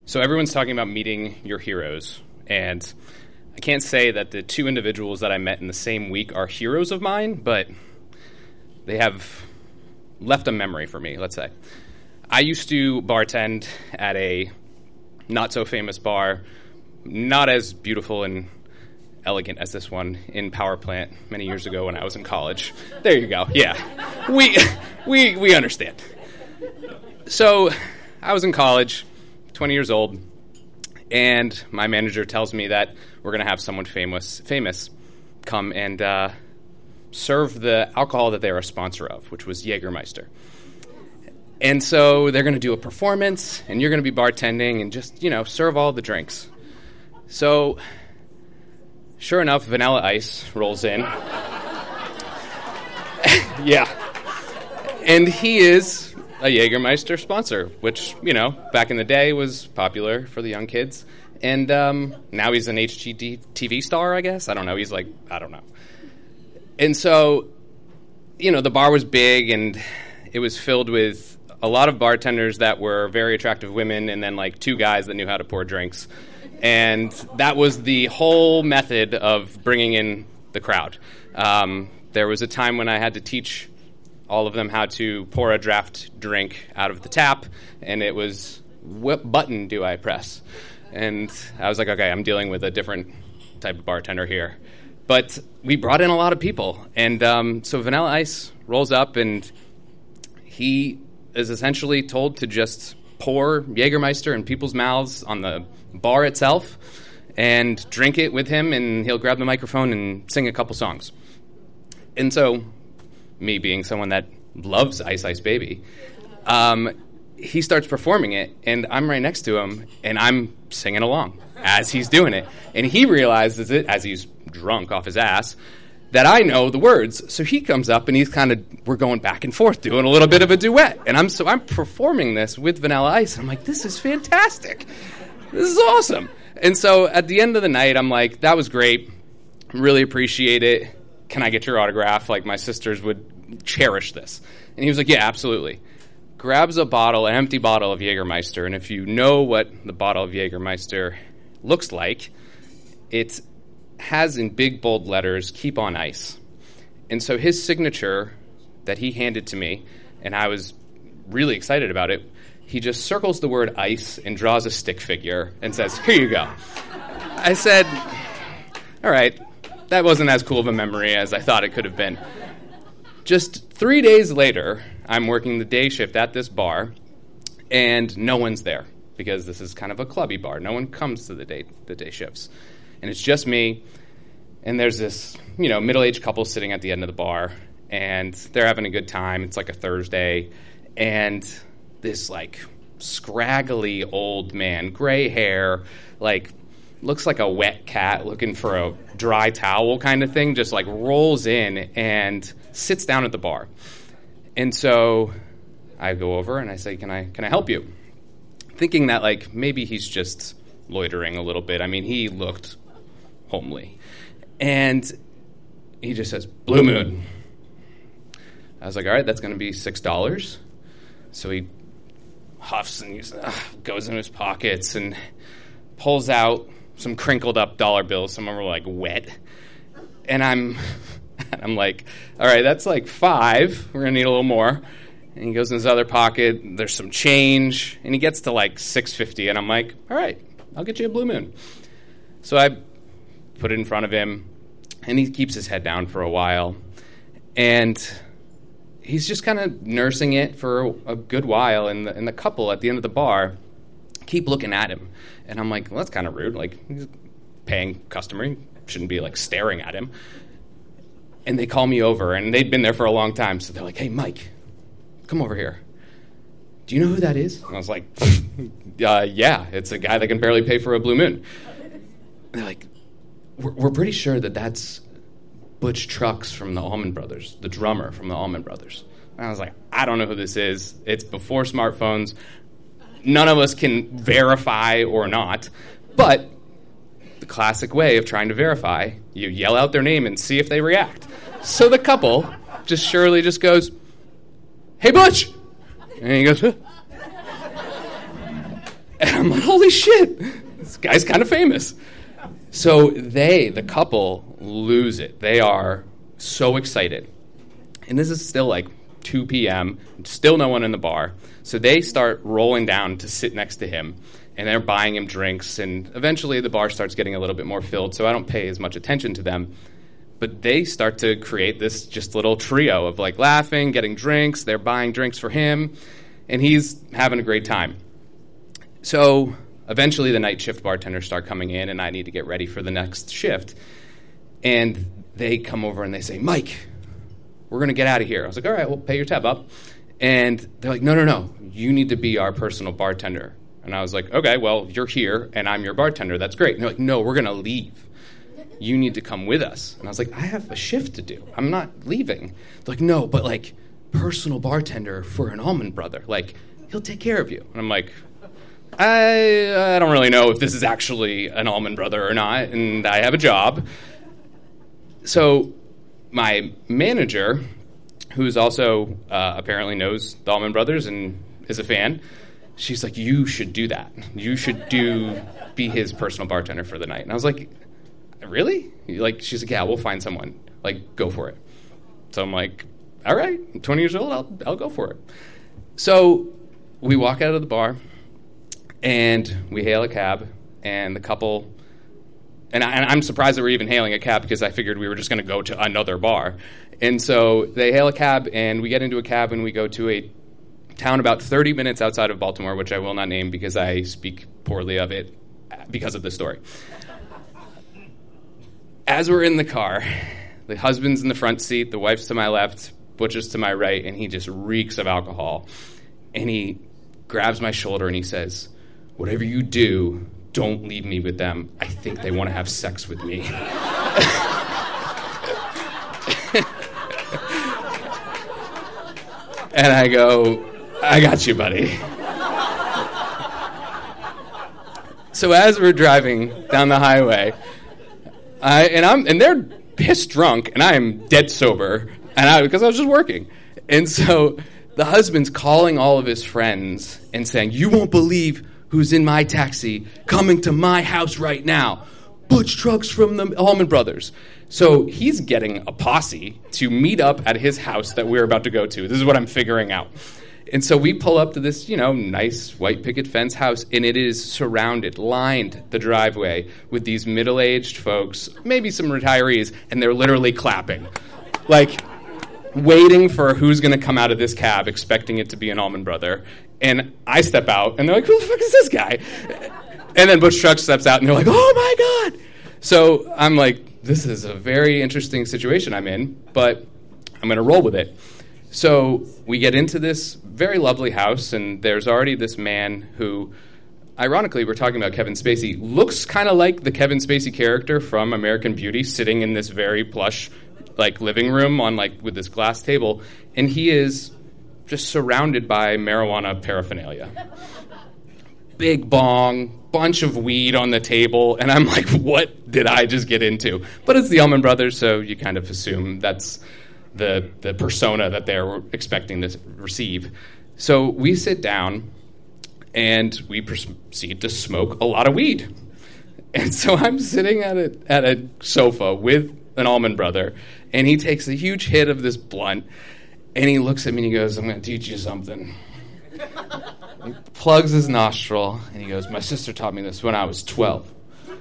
So everyone's talking about meeting your heroes, and I can't say that the two individuals that I met in the same week are heroes of mine, but they have left a memory for me, let's say. I used to bartend at a not-so-famous bar, not as beautiful and elegant as this one, in Power Plant many years ago when I was in college. There you go, yeah. We understand. So I was in college, 20 years old, and my manager tells me that we're going to have someone famous come and serve the alcohol that they were a sponsor of, which was Jägermeister. And so they're going to do a performance, and you're going to be bartending and just, serve all the drinks. So, sure enough, Vanilla Ice rolls in. Yeah. And he is a Jägermeister sponsor, which, back in the day was popular for the young kids. And now he's an HGTV star, I guess. I don't know. He's like, I don't know. And so, the bar was big, and it was filled with a lot of bartenders that were very attractive women, and then like two guys that knew how to pour drinks. And that was the whole method of bringing in the crowd. There was a time when I had to teach all of them how to pour a draft drink out of the tap, and it was, what button do I press? And I was like, okay, I'm dealing with a different type of bartender here. But we brought in a lot of people, and so Vanilla Ice rolls up, and he is essentially told to just pour Jägermeister in people's mouths on the bar itself and drink it with him, and he'll grab the microphone and sing a couple songs. And so, me being someone that loves Ice Ice Baby, he starts performing it, and I'm right next to him, and I'm singing along as he's doing it. And he realizes it, as he's drunk off his ass, that I know the words. So he comes up, and we're going back and forth, doing a little bit of a duet. And I'm performing this with Vanilla Ice. I'm like, this is fantastic. This is awesome. And so at the end of the night, I'm like, that was great. Really appreciate it. Can I get your autograph? Like, my sisters would cherish this. And he was like, yeah, absolutely. Grabs an empty bottle of Jägermeister. And if you know what the bottle of Jägermeister looks like, it has in big, bold letters, "Keep on Ice." And so his signature that he handed to me, and I was really excited about it, he just circles the word ice and draws a stick figure and says, here you go. I said, all right, that wasn't as cool of a memory as I thought it could have been. Just 3 days later, I'm working the day shift at this bar, and no one's there because this is kind of a clubby bar. No one comes to the day shifts. And it's just me, and there's this, middle-aged couple sitting at the end of the bar, and they're having a good time. It's like a Thursday, and this, scraggly old man, gray hair, looks like a wet cat looking for a dry towel kind of thing, just, rolls in and sits down at the bar. And so I go over, and I say, can I help you? Thinking that, maybe he's just loitering a little bit. I mean, he looked homely. And he just says, Blue Moon. I was like, all right, that's going to be $6. So he huffs and goes in his pockets and pulls out some crinkled up dollar bills. Some of them were wet. And I'm like, all right, that's $5. We're going to need a little more. And he goes in his other pocket. There's some change. And he gets to $6.50. And I'm like, all right, I'll get you a Blue Moon. So I put it in front of him, and he keeps his head down for a while. And he's just kind of nursing it for a good while, and the couple at the end of the bar keep looking at him. And I'm like, well, that's kind of rude. He's a paying customer. He shouldn't be, staring at him. And they call me over, and they'd been there for a long time. So they're like, hey, Mike, come over here. Do you know who that is? And I was like, yeah, it's a guy that can barely pay for a Blue Moon. They're like, we're pretty sure that that's Butch Trucks from the Allman Brothers, the drummer from the Allman Brothers. And I was like, I don't know who this is. It's before smartphones. None of us can verify or not. But the classic way of trying to verify, you yell out their name and see if they react. So the couple just surely just goes, hey, Butch! And he goes, huh? And I'm like, holy shit, this guy's kind of famous. So the couple, lose it. They are so excited. And this is still like 2 p.m., still no one in the bar. So they start rolling down to sit next to him, and they're buying him drinks, and eventually the bar starts getting a little bit more filled, so I don't pay as much attention to them. But they start to create this just little trio of like laughing, getting drinks, they're buying drinks for him, and he's having a great time. So eventually the night shift bartenders start coming in, and I need to get ready for the next shift. And they come over and they say, Mike, we're going to get out of here. I was like, all right, well, pay your tab up. And they're like, no, you need to be our personal bartender. And I was like, okay, well, you're here, and I'm your bartender. That's great. And they're like, no, we're going to leave. You need to come with us. And I was like, I have a shift to do. I'm not leaving. They're like, no, but like personal bartender for an Allman Brother. Like, he'll take care of you. And I'm like, I don't really know if this is actually an Allman Brother or not, and I have a job. So my manager, who's also apparently knows the Allman Brothers and is a fan, she's like, you should do that. You should be his personal bartender for the night. And I was like, really? Like, she's like, yeah, we'll find someone. Like, go for it. So I'm like, all right, I'm 20 years old, I'll go for it. So we walk out of the bar, and we hail a cab, and the couple, and I'm surprised that we're even hailing a cab because I figured we were just going to go to another bar. And so they hail a cab, and we get into a cab, and we go to a town about 30 minutes outside of Baltimore, which I will not name because I speak poorly of it because of this story. As we're in the car, the husband's in the front seat, the wife's to my left, Butch is to my right, and he just reeks of alcohol. And he grabs my shoulder and he says, whatever you do, don't leave me with them. I think they want to have sex with me. And I go, I got you, buddy. So as we're driving down the highway, and they're pissed drunk, and I am dead sober, because I was just working. And so the husband's calling all of his friends and saying, you won't believe who's in my taxi coming to my house right now. Butch Trucks from the Allman Brothers. So he's getting a posse to meet up at his house that we're about to go to. This is what I'm figuring out. And so we pull up to this, nice white picket fence house, and it is surrounded, lined the driveway with these middle-aged folks, maybe some retirees, and they're literally clapping. Like, waiting for who's going to come out of this cab, expecting it to be an Allman Brother. And I step out, and they're like, who the fuck is this guy? And then Butch Trucks steps out, and they're like, oh, my God. So I'm like, this is a very interesting situation I'm in, but I'm going to roll with it. So we get into this very lovely house, and there's already this man who, ironically, we're talking about Kevin Spacey, looks kind of like the Kevin Spacey character from American Beauty, sitting in this very plush, living room on, with this glass table, and he is just surrounded by marijuana paraphernalia. Big bong, bunch of weed on the table, and I'm like, what did I just get into? But it's the Allman Brothers, so you kind of assume that's the persona that they're expecting to receive. So we sit down, and we proceed to smoke a lot of weed. And so I'm sitting at a sofa with an Allman Brother, and he takes a huge hit of this blunt, and he looks at me and he goes, I'm going to teach you something. He plugs his nostril, and he goes, my sister taught me this when I was 12.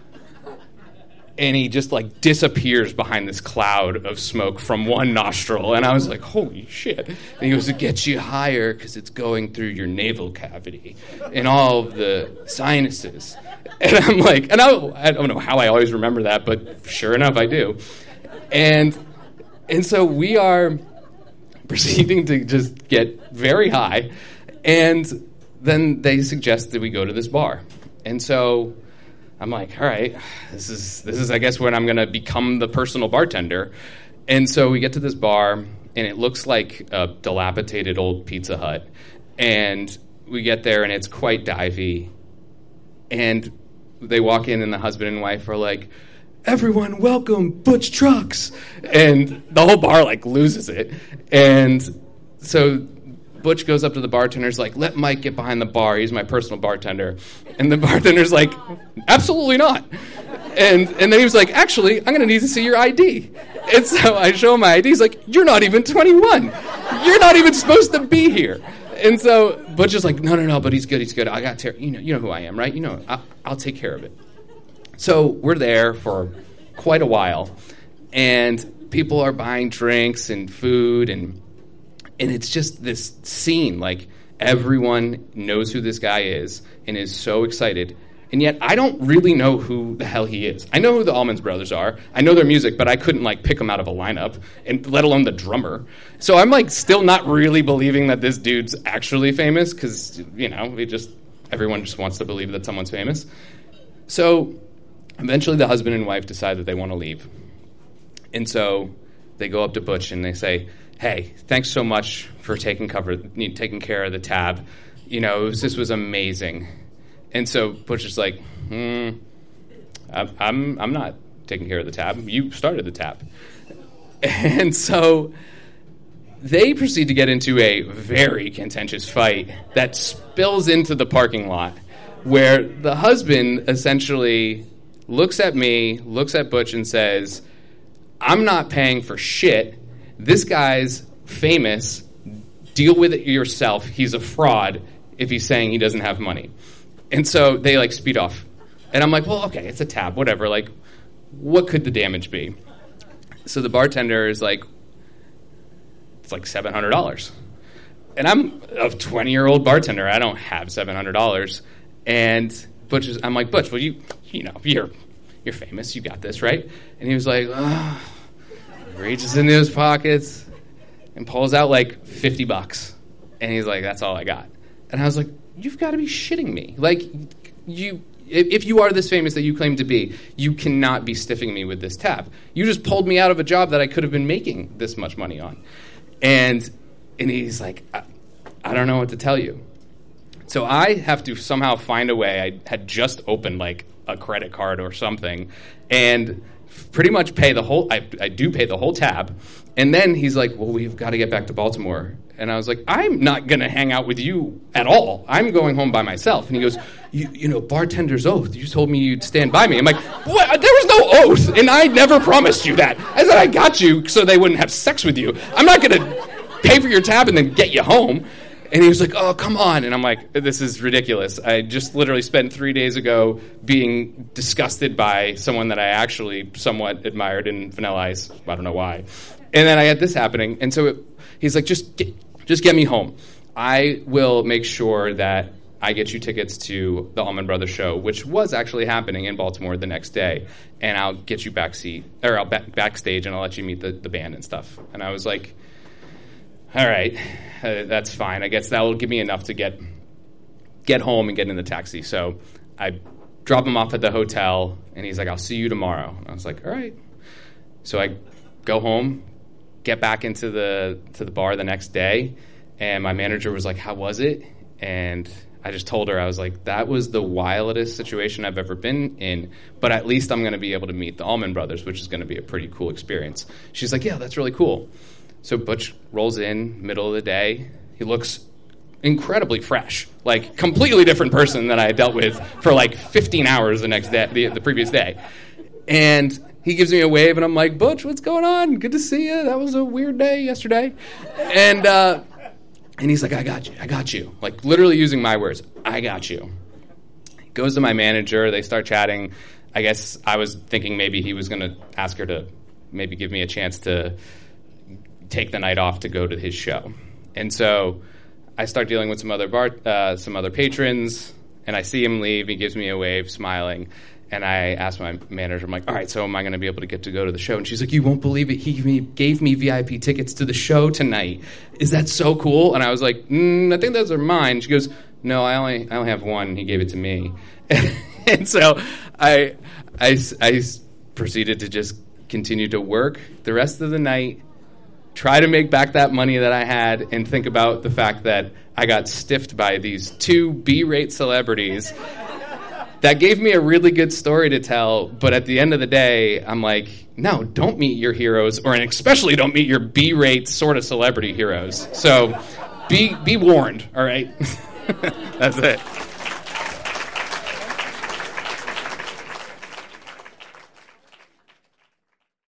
And he just, disappears behind this cloud of smoke from one nostril. And I was like, holy shit. And he goes, it gets you higher because it's going through your navel cavity and all of the sinuses. And I'm like, and I don't know how I always remember that, but sure enough, I do. And so we are proceeding to just get very high. And then they suggest that we go to this bar. And so I'm like, all right, this is I guess when I'm going to become the personal bartender. And so we get to this bar, and it looks like a dilapidated old Pizza Hut. And we get there, and it's quite divey. And they walk in, and the husband and wife are like, everyone welcome Butch Trucks. And the whole bar, loses it. And so Butch goes up to the bartender's like, let Mike get behind the bar. He's my personal bartender. And the bartender's like, absolutely not. And then he was like, actually, I'm going to need to see your ID. And so I show him my ID. He's like, you're not even 21. You're not even supposed to be here. And so Butch is like, no, but he's good. I got you know who I am, right? I'll take care of it. So we're there for quite a while, and people are buying drinks and food, and it's just this scene, like everyone knows who this guy is and is so excited. And yet I don't really know who the hell he is. I know who the Allman Brothers are. I know their music, but I couldn't pick them out of a lineup, and let alone the drummer. So I'm still not really believing that this dude's actually famous, because everyone just wants to believe that someone's famous. So eventually the husband and wife decide that they want to leave. And so they go up to Butch and they say, hey, thanks so much for taking care of the tab. This was amazing. And so Butch is like, I'm not taking care of the tab. You started the tab. And so they proceed to get into a very contentious fight that spills into the parking lot, where the husband essentially looks at me, looks at Butch, and says, I'm not paying for shit. This guy's famous. Deal with it yourself. He's a fraud if he's saying he doesn't have money. And so they speed off. And I'm like, well, okay, it's a tab, whatever. What could the damage be? So the bartender is like, it's $700. And I'm a 20-year-old bartender. I don't have $700. And I'm like, Butch, well, you're famous. You got this, right? And he was like, reaches into his pockets and pulls out $50. And he's like, that's all I got. And I was like, you've got to be shitting me. If you are this famous that you claim to be, you cannot be stiffing me with this tab. You just pulled me out of a job that I could have been making this much money on. And he's like, I don't know what to tell you. So I have to somehow find a way. I had just opened a credit card or something, and pretty much pay the whole. I do pay the whole tab. And then he's like, well, we've got to get back to Baltimore. And I was like, I'm not going to hang out with you at all. I'm going home by myself. And he goes, bartender's oath. You told me you'd stand by me. I'm like, what? There was no oath, and I never promised you that. I said, I got you so they wouldn't have sex with you. I'm not going to pay for your tab and then get you home. And he was like, oh, come on. And I'm like, this is ridiculous. I just literally spent 3 days ago being disgusted by someone that I actually somewhat admired in Vanilla Ice. I don't know why. And then I had this happening. And so he's like, just get me home. I will make sure that I get you tickets to the Allman Brothers show, which was actually happening in Baltimore the next day. And I'll get you backstage, and I'll let you meet the band and stuff. And I was like, all right, that's fine. I guess that will give me enough to get home and get in the taxi. So I drop him off at the hotel, and he's like, I'll see you tomorrow. And I was like, all right. So I go home, get back into the bar the next day, and my manager was like, how was it? And I just told her, I was like, that was the wildest situation I've ever been in, but at least I'm going to be able to meet the Allman Brothers, which is going to be a pretty cool experience. She's like, yeah, that's really cool. So Butch rolls in, middle of the day. He looks incredibly fresh, completely different person than I had dealt with for 15 hours the next day, the previous day. And he gives me a wave, and I'm like, Butch, what's going on? Good to see you. That was a weird day yesterday. And he's like, I got you. Literally using my words, I got you. He goes to my manager. They start chatting. I guess I was thinking maybe he was going to ask her to maybe give me a chance to take the night off to go to his show. And so I start dealing with some other patrons, and I see him leave. He gives me a wave, smiling. And I asked my manager, I'm like, all right, so am I going to be able to go to the show? And she's like, you won't believe it. He gave me VIP tickets to the show tonight. Is that so cool? And I was like, I think those are mine. She goes, no, I only have one. He gave it to me. And so I proceeded to just continue to work the rest of the night, try to make back that money that I had, and think about the fact that I got stiffed by these two B-rate celebrities. That gave me a really good story to tell, but at the end of the day, I'm like, no, don't meet your heroes, and especially don't meet your B-rate sort of celebrity heroes. So be warned, all right? That's it.